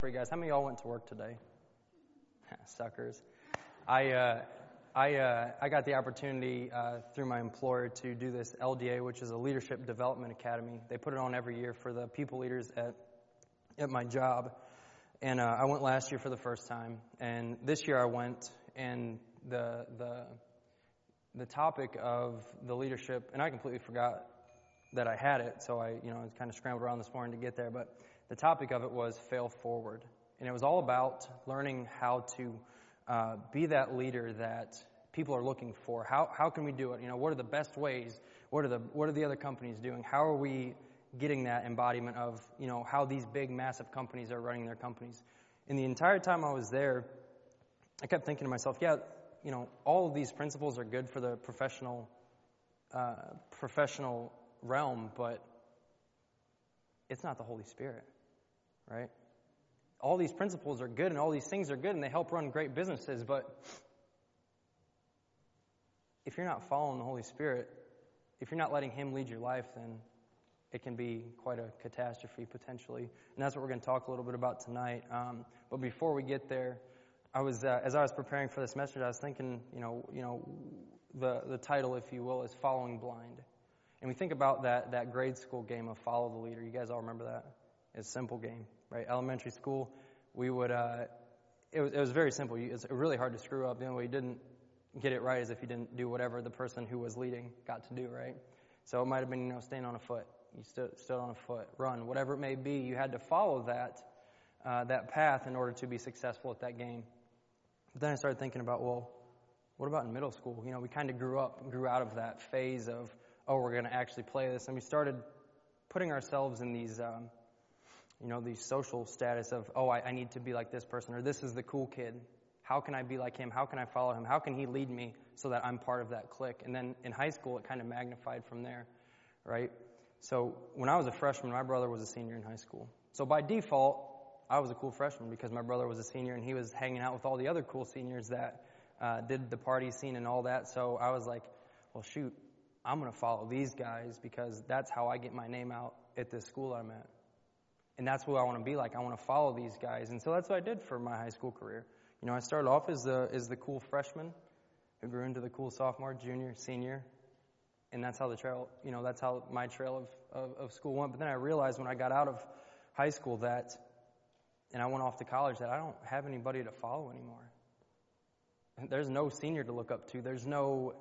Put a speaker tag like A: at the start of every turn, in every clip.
A: For you guys, how many of y'all went to work today? Suckers. I got the opportunity through my employer to do this LDA, which is a Leadership Development Academy. They put it on every year for the people leaders at my job. And I went last year for the first time. And this year I went, and the topic of the leadership, and I completely forgot that I had it, so I kind of scrambled around this morning to get there, but the topic of it was fail forward. And it was all about learning how to be that leader that people are looking for. How can we do it? What are the best ways? What are the other companies doing? How are we getting that embodiment of, how these big, massive companies are running their companies? And the entire time I was there, I kept thinking to myself, all of these principles are good for the professional realm, but it's not the Holy Spirit, right? All these principles are good and all these things are good and they help run great businesses, but if you're not following the Holy Spirit, if you're not letting Him lead your life, then it can be quite a catastrophe potentially. And that's what we're going to talk a little bit about tonight. But before we get there, as I was preparing for this message, I was thinking, the title, if you will, is Following Blind. And we think about that grade school game of follow the leader. You guys all remember that? It's a simple game, right? Elementary school, we would, it was very simple. It's really hard to screw up. The only way you didn't get it right is if you didn't do whatever the person who was leading got to do, right? So it might have been, staying on a foot. You stood on a foot, run, whatever it may be. You had to follow that path in order to be successful at that game. But then I started thinking about, what about in middle school? We kind of grew out of that phase of, we're going to actually play this. And we started putting ourselves in these, these social status of, I need to be like this person, or this is the cool kid. How can I be like him? How can I follow him? How can he lead me so that I'm part of that clique? And then in high school, it kind of magnified from there, right? So when I was a freshman, my brother was a senior in high school. So by default, I was a cool freshman because my brother was a senior and he was hanging out with all the other cool seniors that did the party scene and all that. So I was like, well, shoot, I'm going to follow these guys because that's how I get my name out at this school I'm at. And that's who I want to be like. I want to follow these guys. And so that's what I did for my high school career. I started off as the cool freshman who grew into the cool sophomore, junior, senior. And that's how the trail, that's how my trail of school went. But then I realized when I got out of high school and I went off to college, that I don't have anybody to follow anymore. There's no senior to look up to. There's no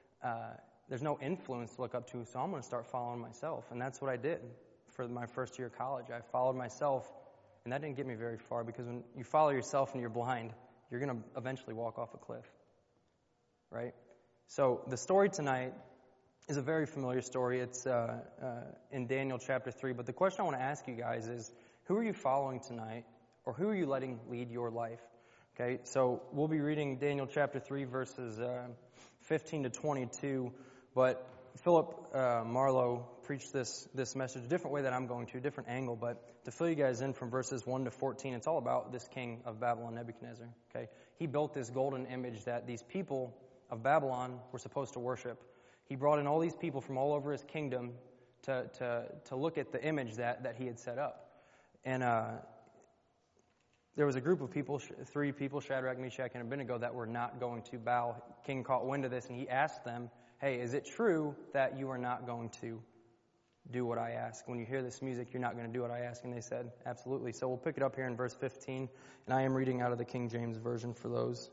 A: influence to look up to, so I'm going to start following myself. And that's what I did for my first year of college. I followed myself, and that didn't get me very far because when you follow yourself and you're blind, you're going to eventually walk off a cliff, right? So the story tonight is a very familiar story. It's in Daniel chapter 3. But the question I want to ask you guys is, who are you following tonight, or who are you letting lead your life? Okay, so we'll be reading Daniel chapter 3, verses 15 to 22. But Philip Marlowe preached this message a different way that I'm going to, a different angle. But to fill you guys in from verses 1 to 14, it's all about this king of Babylon, Nebuchadnezzar. Okay, he built this golden image that these people of Babylon were supposed to worship. He brought in all these people from all over his kingdom to look at the image that he had set up. And there was a group of people, 3 people, Shadrach, Meshach, and Abednego, that were not going to bow. King caught wind of this, and he asked them, hey, is it true that you are not going to do what I ask? When you hear this music, you're not going to do what I ask. And they said, absolutely. So we'll pick it up here in verse 15. And I am reading out of the King James Version for those.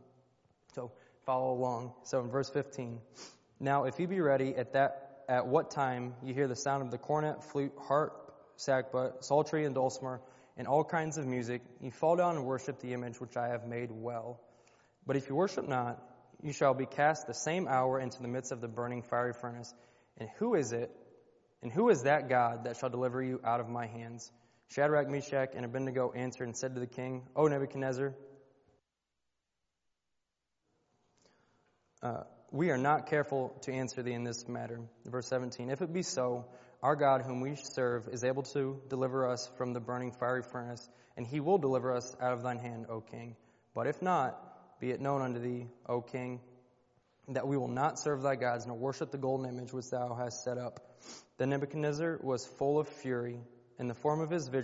A: So follow along. So in verse 15, now if you be ready at what time you hear the sound of the cornet, flute, harp, sackbut, psaltery, and dulcimer, and all kinds of music, you fall down and worship the image which I have made well. But if you worship not, you shall be cast the same hour into the midst of the burning fiery furnace. And who is it, and who is that God that shall deliver you out of my hands? Shadrach, Meshach, and Abednego answered and said to the king, O Nebuchadnezzar, we are not careful to answer thee in this matter. Verse 17, if it be so, our God whom we serve is able to deliver us from the burning fiery furnace, and he will deliver us out of thine hand, O king. But if not, be it known unto thee, O king, that we will not serve thy gods, nor worship the golden image which thou hast set up. Then Nebuchadnezzar was full of fury, and the form of his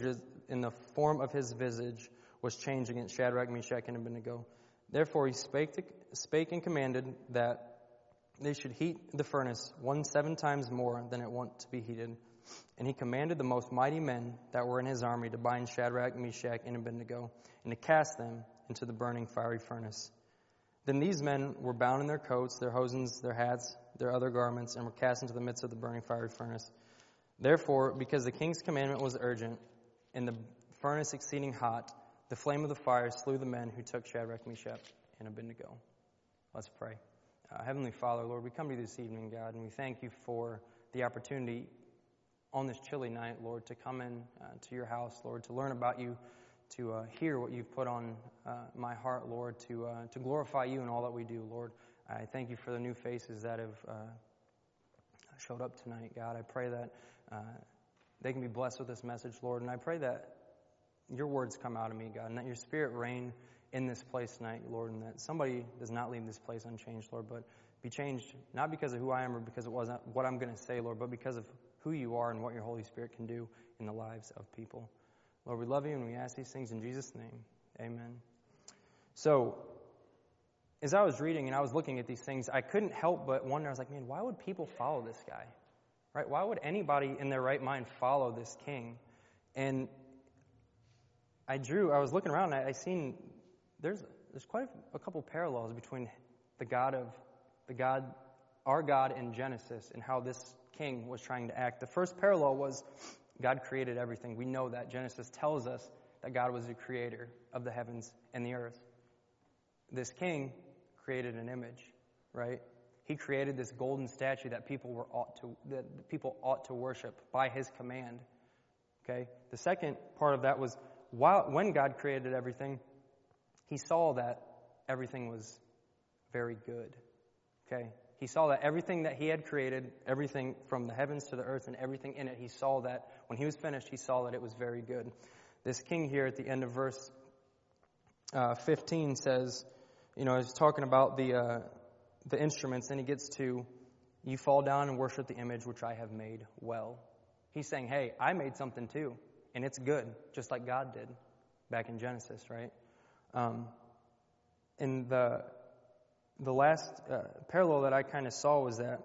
A: the form of his visage was changed against Shadrach, Meshach, and Abednego. Therefore he spake and commanded that they should heat the furnace 17 times more than it wont to be heated. And he commanded the most mighty men that were in his army to bind Shadrach, Meshach, and Abednego, and to cast them into the burning fiery furnace. Then these men were bound in their coats, their hosens, their hats, their other garments, and were cast into the midst of the burning fiery furnace. Therefore, because the king's commandment was urgent, and the furnace exceeding hot, the flame of the fire slew the men who took Shadrach, Meshach, and Abednego. Let's pray. Heavenly Father, Lord, we come to you this evening, God, and we thank you for the opportunity on this chilly night, Lord, to come in to your house, Lord, to learn about you, to hear what you've put on my heart, Lord, to glorify you in all that we do, Lord. I thank you for the new faces that have showed up tonight, God. I pray that they can be blessed with this message, Lord, and I pray that your words come out of me, God, and that your Spirit reign in this place tonight, Lord, and that somebody does not leave this place unchanged, Lord, but be changed not because of who I am or because it wasn't what I'm going to say, Lord, but because of who you are and what your Holy Spirit can do in the lives of people. Lord, we love you and we ask these things in Jesus' name. Amen. So, as I was reading and I was looking at these things, I couldn't help but wonder, I was like, man, why would people follow this guy? Right? Why would anybody in their right mind follow this king? And I was looking around and I seen there's quite a couple parallels between our God in Genesis and how this king was trying to act. The first parallel was God created everything. We know that. Genesis tells us that God was the creator of the heavens and the earth. This king created an image, right? He created this golden statue that people ought to worship by his command. Okay? The second part of that was when God created everything, he saw that everything was very good. Okay? He saw that everything that he had created, everything from the heavens to the earth and everything in it, he saw that when he was finished, he saw that it was very good. This king here at the end of verse 15 says, he's talking about the instruments, and he gets to, you fall down and worship the image which I have made well. He's saying, hey, I made something too, and it's good, just like God did back in Genesis, right? And the last parallel that I kind of saw was that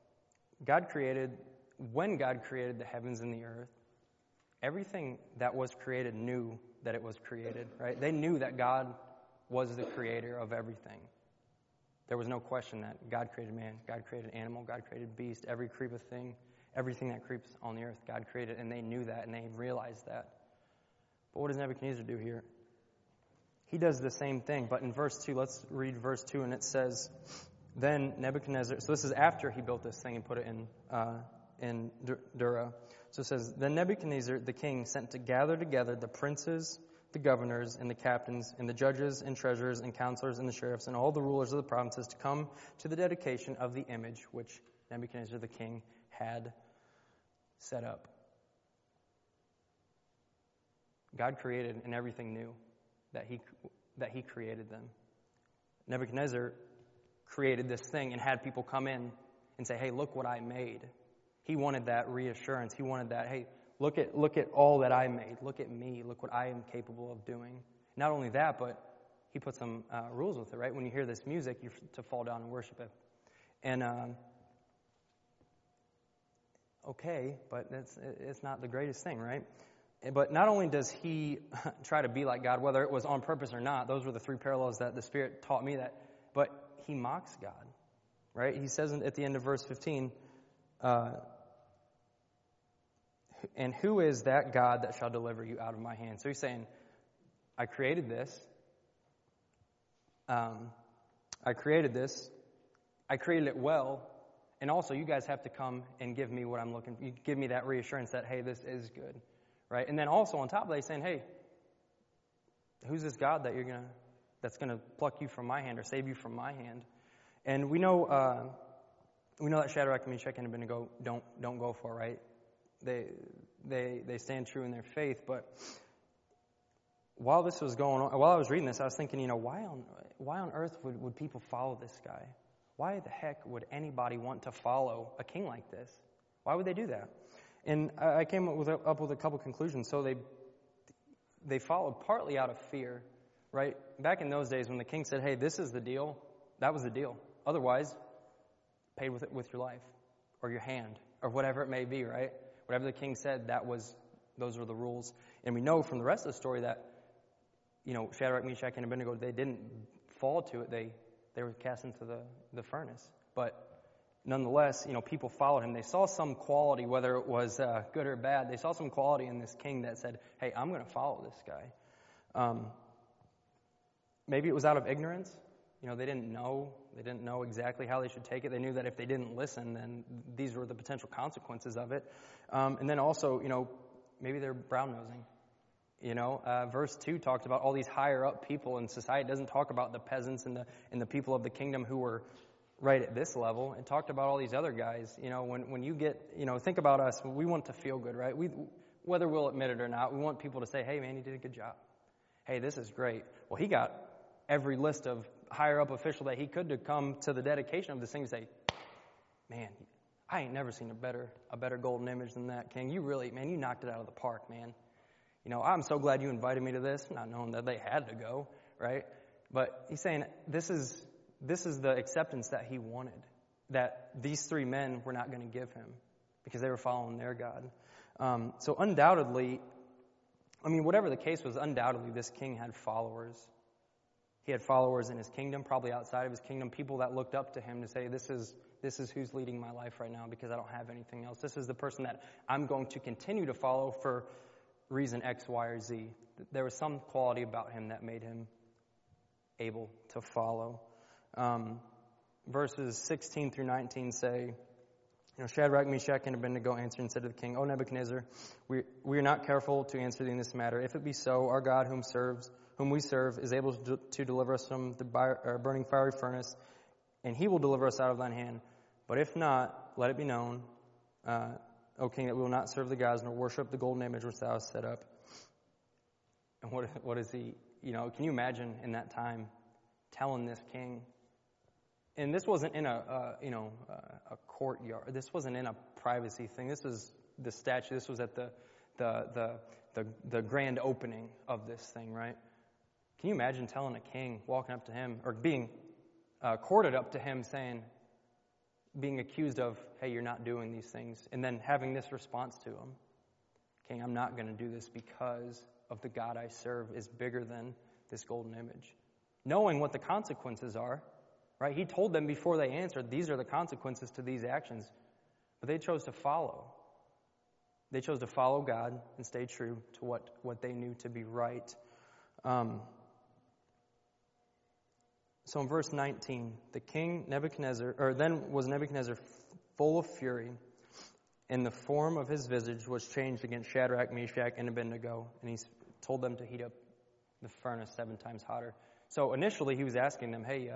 A: when God created the heavens and the earth, everything that was created knew that it was created, right? They knew that God was the creator of everything. There was no question that God created man, God created animal, God created beast, every creeping thing, everything that creeps on the earth, God created, and they knew that, and they realized that. But what does Nebuchadnezzar do here? He does the same thing, but in verse 2, let's read verse 2, and it says, then Nebuchadnezzar, so this is after he built this thing and put it in Dura. So it says, then Nebuchadnezzar the king sent to gather together the princes, the governors, and the captains, and the judges, and treasurers, and counselors, and the sheriffs, and all the rulers of the provinces to come to the dedication of the image which Nebuchadnezzar the king had set up. God created, and everything knew that he created them. Nebuchadnezzar created this thing and had people come in and say, hey, look what I made. He wanted that reassurance. He wanted that, hey, look at all that I made. Look at me. Look what I am capable of doing. Not only that, but he put some rules with it, right? When you hear this music, you're to fall down and worship it. And, okay, but it's not the greatest thing, right? But not only does he try to be like God, whether it was on purpose or not, those were the three parallels that the Spirit taught me that, but he mocks God, right? He says at the end of verse 15, and who is that God that shall deliver you out of my hand? So he's saying, I created this. I created it well, and also you guys have to come and give me what I'm looking for. You give me that reassurance that, hey, this is good. Right? And then also on top of that, he's saying, hey, who's this God that's gonna pluck you from my hand or save you from my hand? And we know that Shadrach, Meshach, and Abednego don't go for it, right? They stand true in their faith. But while this was going on, while I was reading this, I was thinking, why on earth would people follow this guy? Why the heck would anybody want to follow a king like this? Why would they do that? And I came up with a couple conclusions. So they followed partly out of fear, right? Back in those days when the king said, hey, this is the deal, that was the deal. Otherwise, pay with your life or your hand or whatever it may be, right? Whatever the king said, those were the rules. And we know from the rest of the story that, Shadrach, Meshach, and Abednego, they didn't fall to it. They were cast into the furnace. But nonetheless, people followed him. They saw some quality, whether it was good or bad. They saw some quality in this king that said, hey, I'm going to follow this guy. Maybe it was out of ignorance. They didn't know exactly how they should take it. They knew that if they didn't listen, then these were the potential consequences of it. And then also, maybe they're brown-nosing. Verse 2 talks about all these higher-up people in society. It doesn't talk about the peasants and the people of the kingdom who were right at this level. It talked about all these other guys. When you get, think about us. We want to feel good, right? Whether we'll admit it or not, we want people to say, hey, man, you did a good job. Hey, this is great. Well, he got every list of higher-up official that he could to come to the dedication of this thing and say, man, I ain't never seen a better golden image than that, King. You really, man, you knocked it out of the park, man. I'm so glad you invited me to this, not knowing that they had to go, right? But he's saying this is the acceptance that he wanted, that these three men were not going to give him because they were following their God. So undoubtedly, whatever the case was, undoubtedly this king had followers. He had followers in his kingdom, probably outside of his kingdom, people that looked up to him to say, this is who's leading my life right now because I don't have anything else. This is the person that I'm going to continue to follow for reason X, Y, or Z. There was some quality about him that made him able to follow. Verses 16 through 19 say, Shadrach, Meshach, and Abednego answered and said to the king, O Nebuchadnezzar, we are not careful to answer thee in this matter. If it be so, our God whom we serve is able to deliver us from the burning fiery furnace, and he will deliver us out of thine hand. But if not, let it be known, O king, that we will not serve the gods nor worship the golden image which thou hast set up. And what is he, can you imagine in that time telling this king? And this wasn't in a courtyard. This wasn't in a privacy thing. This was the statue. This was at the grand opening of this thing, right? Can you imagine telling a king, walking up to him, or being courted up to him, being accused of, hey, you're not doing these things, and then having this response to him, King, I'm not going to do this because of the God I serve is bigger than this golden image. Knowing what the consequences are, right? He told them before they answered, these are the consequences to these actions, but they chose to follow. They chose to follow God and stay true to what they knew to be right. So in verse 19, the king then was Nebuchadnezzar full of fury, and the form of his visage was changed against Shadrach, Meshach, and Abednego, and he told them to heat up the furnace 7 times hotter. So initially he was asking them, hey,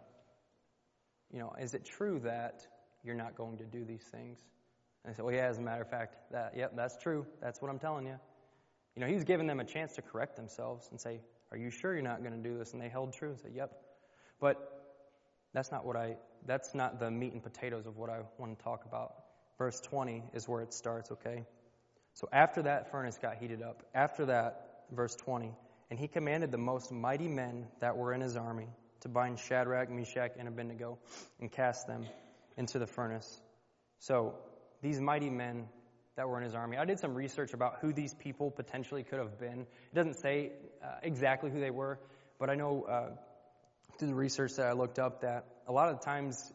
A: is it true that you're not going to do these things? And they said, well, yeah, as a matter of fact, that's true. That's what I'm telling you. He was giving them a chance to correct themselves and say, are you sure you're not going to do this? And they held true and said, yep. But that's not the meat and potatoes of what I want to talk about. Verse 20 is where it starts, okay? So after that furnace got heated up, after that, verse 20, and he commanded the most mighty men that were in his army to bind Shadrach, Meshach, and Abednego and cast them into the furnace. So these mighty men that were in his army, I did some research about who these people potentially could have been. It doesn't say exactly who they were, but I know through the research that I looked up that a lot of times,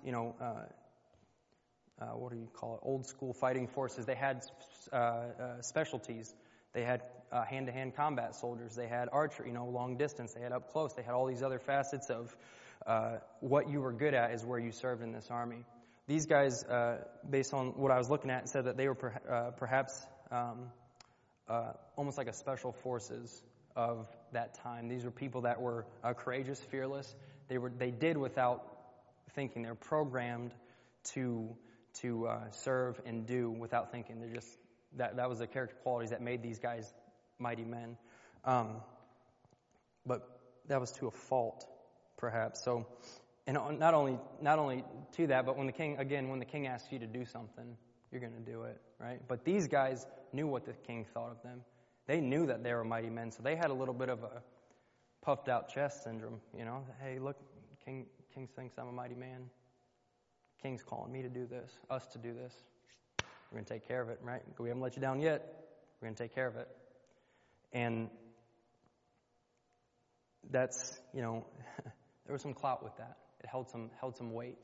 A: old school fighting forces, they had specialties. They had hand-to-hand combat soldiers. They had archery, long distance. They had up close. They had all these other facets of what you were good at is where you served in this army. These guys, based on what I was looking at, said that they were perhaps almost like a special forces of that time. These were people that were courageous, fearless. They did without thinking. They're programmed to serve and do without thinking. They're just that was the character qualities that made these guys mighty men. But that was to a fault, perhaps. So, and not only to that, but when the king asks you to do something, you're going to do it, right? But these guys knew what the king thought of them. They knew that they were mighty men, so they had a little bit of a puffed out chest syndrome, Hey, look, King thinks I'm a mighty man. King's calling me to do this, us to do this. We're going to take care of it, right? We haven't let you down yet. We're going to take care of it. And that's, there was some clout with that. It held some weight.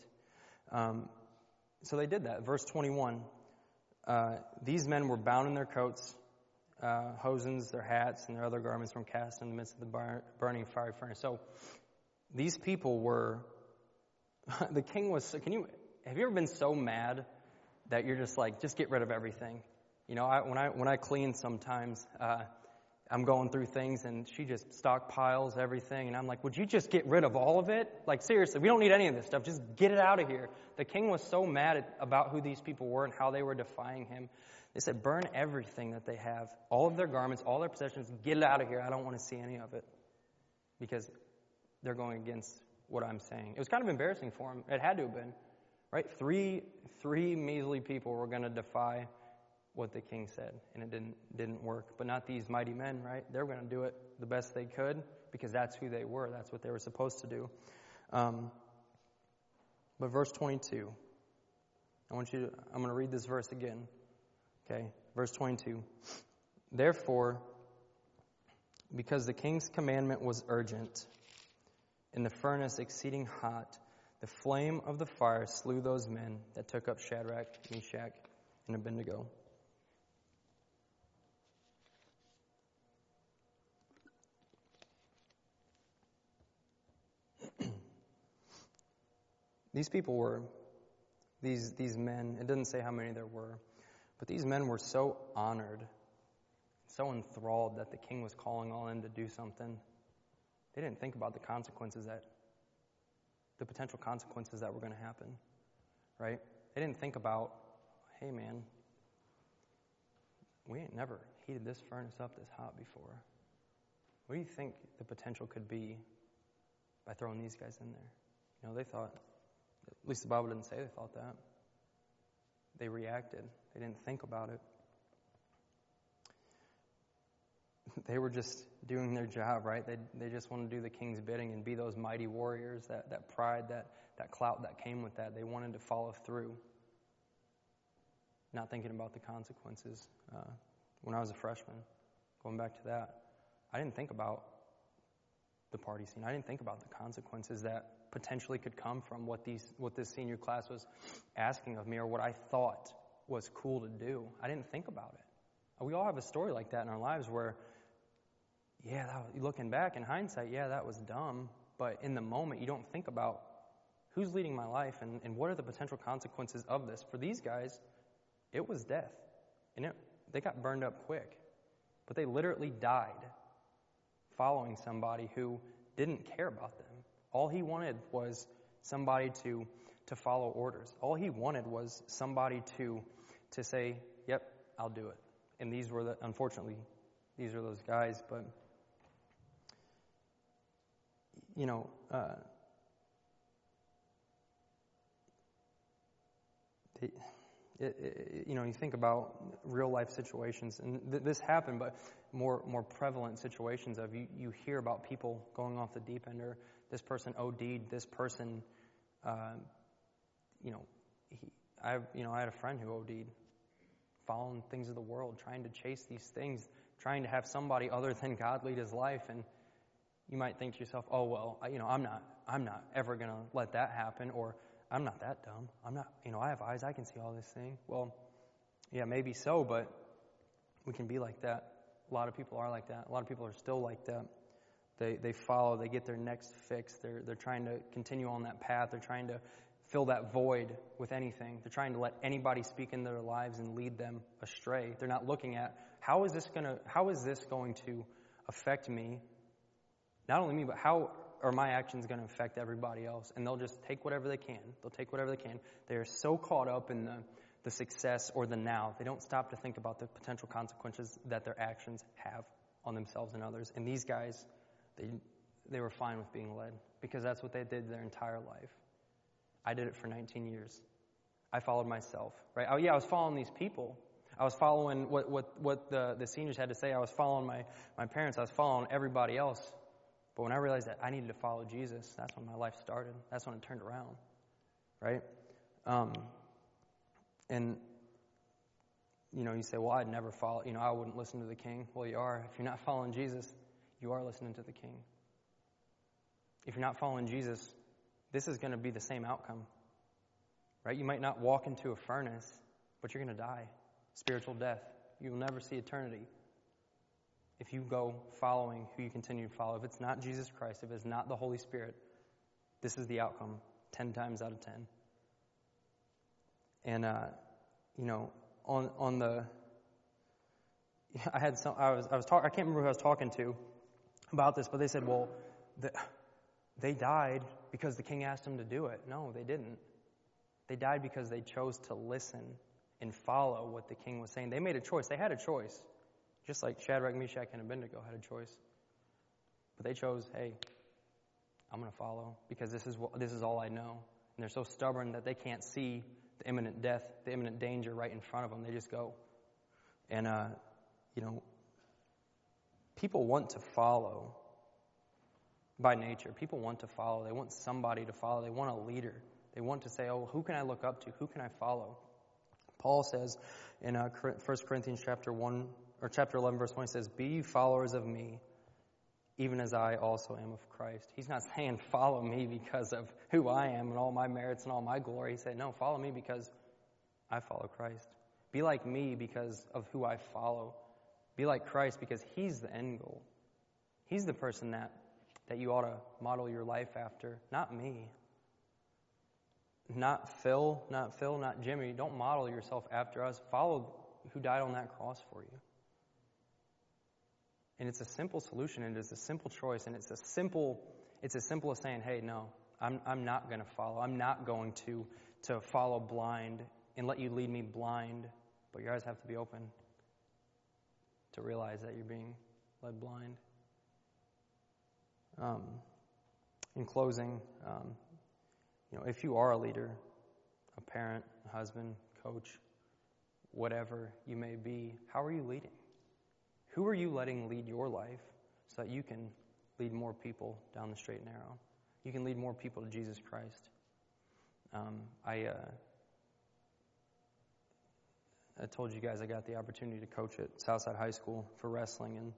A: So they did that. Verse 21, these men were bound in their coats, hosens, their hats, and their other garments from cast in the midst of the burning fiery furnace. So these people were, the king was, have you ever been so mad that you're just like, just get rid of everything? When I clean sometimes, I'm going through things and she just stockpiles everything. And I'm like, would you just get rid of all of it? Like, seriously, we don't need any of this stuff. Just get it out of here. The king was so mad about who these people were and how they were defying him. They said, burn everything that they have, all of their garments, all their possessions, get it out of here. I don't want to see any of it. Because they're going against what I'm saying. It was kind of embarrassing for them. It had to have been, right? Three measly people were going to defy what the king said, and it didn't work. But not these mighty men, right? They were going to do it the best they could because that's who they were. That's what they were supposed to do. But verse 22, I'm going to read this verse again. Okay, verse 22. Therefore, because the king's commandment was urgent, and the furnace exceeding hot, the flame of the fire slew those men that took up Shadrach, Meshach, and Abednego. These people were, these men, it doesn't say how many there were, but these men were so honored, so enthralled that the king was calling all in to do something. They didn't think about the potential consequences that were going to happen, right? They didn't think about, hey man, we ain't never heated this furnace up this hot before. What do you think the potential could be by throwing these guys in there? They thought, at least the Bible didn't say they thought that. They reacted. They didn't think about it. They were just doing their job, right? They just want to do the king's bidding and be those mighty warriors, that pride, that clout that came with that. They wanted to follow through, not thinking about the consequences. When I was a freshman, going back to that, I didn't think about the party scene. I didn't think about the consequences that potentially could come from what this senior class was asking of me or what I thought was cool to do. I didn't think about it. We all have a story like that in our lives where, looking back in hindsight, that was dumb. But in the moment, you don't think about who's leading my life and what are the potential consequences of this. For these guys, it was death. And they got burned up quick. But they literally died following somebody who didn't care about them. All he wanted was somebody to follow orders. All he wanted was somebody to say, yep, I'll do it. And unfortunately, these are those guys. But, you think about real life situations, and this happened, but more prevalent situations of you hear about people going off the deep end, or this person OD'd, this person, I had a friend who OD'd, following things of the world, trying to chase these things, trying to have somebody other than God lead his life, and you might think to yourself, oh well, I'm not ever gonna let that happen, or I'm not that dumb. I'm not, I have eyes, I can see all this thing. Well, yeah, maybe so, but we can be like that. A lot of people are like that. A lot of people are still like that. They follow, they get their next fix. They're trying to continue on that path. They're trying to fill that void with anything. They're trying to let anybody speak into their lives and lead them astray. They're not looking at how is this going to affect me? Not only me, but how are my actions going to affect everybody else? And they'll just take whatever they can. They'll take whatever they can. They are so caught up in the success or the now. They don't stop to think about the potential consequences that their actions have on themselves and others. And these guys, they were fine with being led because that's what they did their entire life. I did it for 19 years. I followed myself, right? Oh yeah, I was following these people, I was following what the seniors had to say. I was following my parents. I was following everybody else. But when I realized that I needed to follow Jesus, that's when my life started. That's when it turned around, right? And, you say, well, I'd never follow, I wouldn't listen to the king. Well, you are. If you're not following Jesus, you are listening to the king. If you're not following Jesus, this is going to be the same outcome, right? You might not walk into a furnace, but you're going to die. Spiritual death. You will never see eternity if you go following who you continue to follow. If it's not Jesus Christ, if it's not the Holy Spirit, this is the outcome 10 times out of 10. And, on the, I can't remember who I was talking to about this, but they said, well, they died because the king asked them to do it. No, they didn't. They died because they chose to listen and follow what the king was saying. They made a choice. They had a choice. Just like Shadrach, Meshach, and Abednego had a choice. But they chose, hey, I'm going to follow because this is all I know. And they're so stubborn that they can't see the imminent death, the imminent danger right in front of them. They just go. And, people want to follow by nature. People want to follow. They want somebody to follow. They want a leader. They want to say, oh, who can I look up to? Who can I follow? Paul says in 1 Corinthians chapter 11, verse 1, he says, be you followers of me, even as I also am of Christ. He's not saying follow me because of who I am and all my merits and all my glory. He said, no, follow me because I follow Christ. Be like me because of who I follow. Be like Christ because he's the end goal. He's the person that you ought to model your life after, not me. Not Phil, not Jimmy. Don't model yourself after us. Follow who died on that cross for you. And it's a simple solution, and it's a simple choice, and it's as simple as saying, hey, no, I'm not going to follow. I'm not going to follow blind and let you lead me blind. But your eyes have to be open to realize that you're being led blind. In closing, if you are a leader, a parent, a husband, coach, whatever you may be, how are you leading? Who are you letting lead your life so that you can lead more people down the straight and narrow? You can lead more people to Jesus Christ. I told you guys I got the opportunity to coach at Southside High School for wrestling, and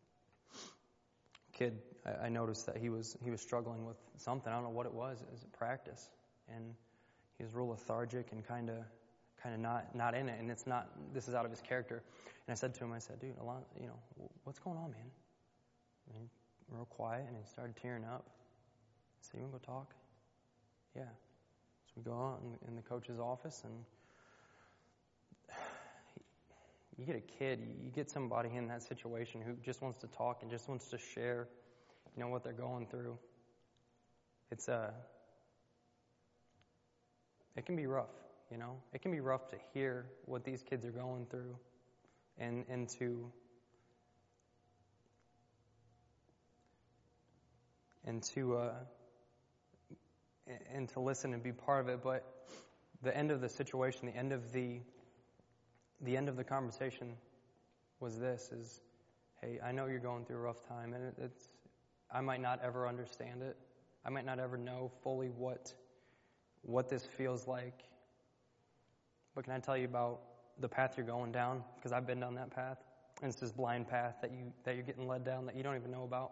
A: kid, I noticed that he was struggling with something. I don't know what it was. It was practice, and he was real lethargic and kind of not in it. And it's not. This is out of his character. And I said to him, dude, what's going on, man? And he real quiet, and he started tearing up. I said, you want to go talk? Yeah. So we go out in the coach's office, and you get a kid, you get somebody in that situation who just wants to talk and just wants to share, what they're going through. It can be rough, It can be rough to hear what these kids are going through and to listen and be part of it. But the end of the situation, the end of the conversation was this, is, hey, I know you're going through a rough time, and I might not ever understand it. I might not ever know fully what this feels like. But can I tell you about the path you're going down? Because I've been down that path, and it's this blind path that you're getting led down that you don't even know about.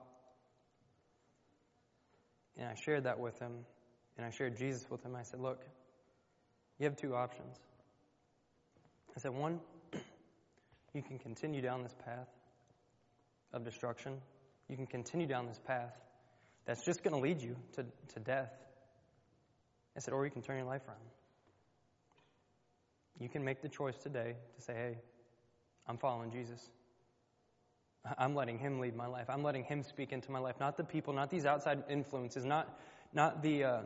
A: And I shared that with him, and I shared Jesus with him. I said, look, you have two options. I said, one, you can continue down this path of destruction. You can continue down this path that's just going to lead you to death. I said, or you can turn your life around. You can make the choice today to say, hey, I'm following Jesus. I'm letting him lead my life. I'm letting him speak into my life, not the people, not these outside influences, not a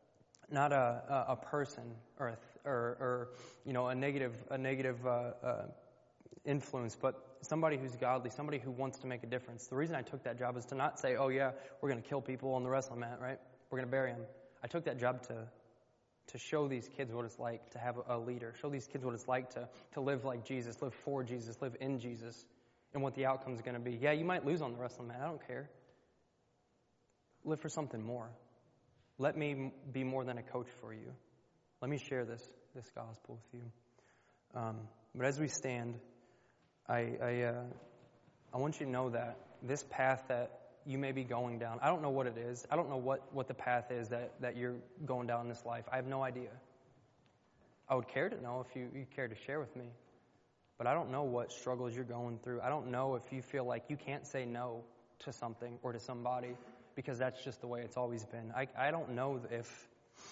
A: person or a negative influence, but somebody who's godly, somebody who wants to make a difference. The reason I took that job is to not say, oh yeah, we're going to kill people on the wrestling mat, right? We're going to bury them. I took that job to show these kids what it's like to have a leader, show these kids what it's like to live like Jesus, live for Jesus, live in Jesus, and what the outcome is going to be. Yeah, you might lose on the wrestling mat. I don't care. Live for something more. Let me be more than a coach for you. Let me share this gospel with you. But as we stand, I want you to know that this path that you may be going down, I don't know what it is. I don't know what the path is that you're going down in this life. I have no idea. I would care to know if you care to share with me. But I don't know what struggles you're going through. I don't know if you feel like you can't say no to something or to somebody because that's just the way it's always been. I don't know if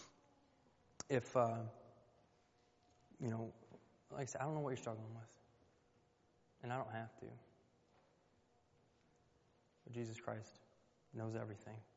A: like I said, I don't know what you're struggling with. And I don't have to. But Jesus Christ knows everything.